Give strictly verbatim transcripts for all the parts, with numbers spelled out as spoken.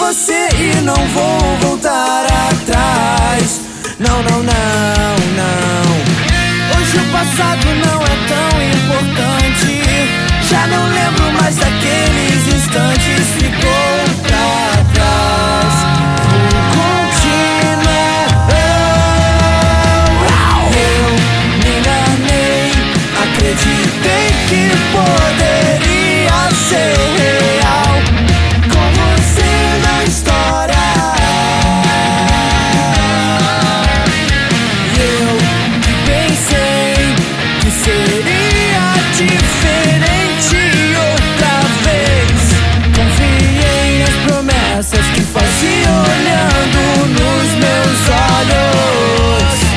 você e não vou voltar atrás. Não, não, não, não. Hoje o passado não é tão importante. Já não lembro mais daqueles instantes. Ficou pra trás. Vou continuar. Eu me enganei. Acreditei que poderia ser real com você na história. E eu pensei que seria diferente outra vez. Confiei nas promessas que fazia olhando nos meus olhos.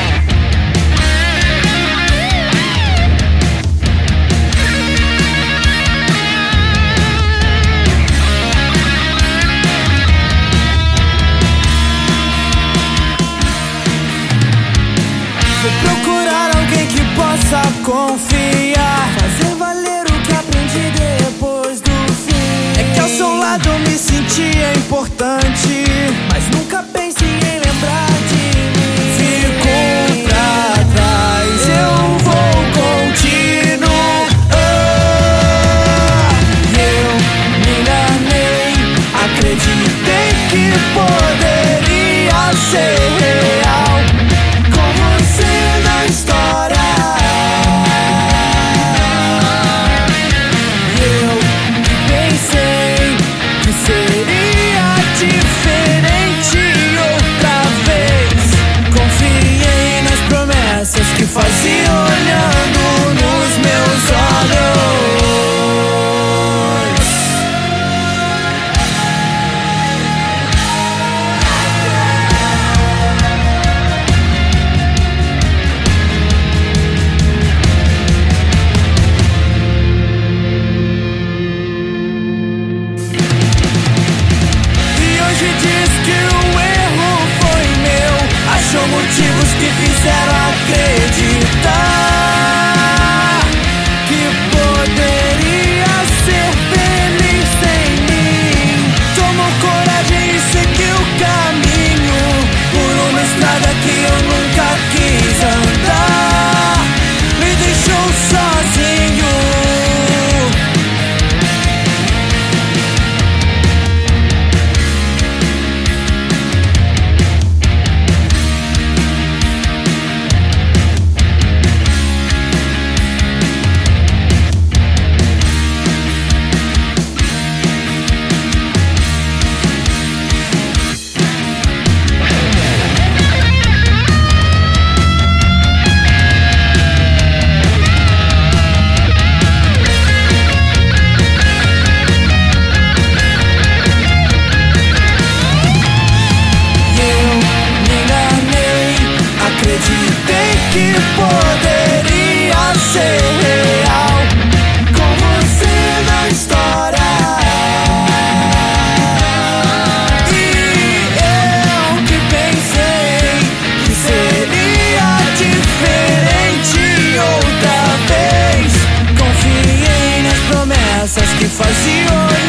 Vou procurar alguém que possa confiar, fazer valer o que aprendi depois do fim. É que ao seu lado eu me sentia importante, mas nunca pensei em lembrar de mim. Ficou pra trás, eu vou continuar. Eu me enganei, acreditei que poderia ser real com você na história. E eu pensei que seria diferente outra vez. Confiei nas promessas que fazia olhando nos meus olhos. Achou motivos que fizeram acreditar que poderia ser feliz sem mim. Tomou coragem e seguiu o caminho por uma estrada que eu nunca quis andar. Me deixou sozinho. Acreditei que poderia ser real com você na história. E eu que pensei que seria diferente outra vez. Confiei nas promessas que faziam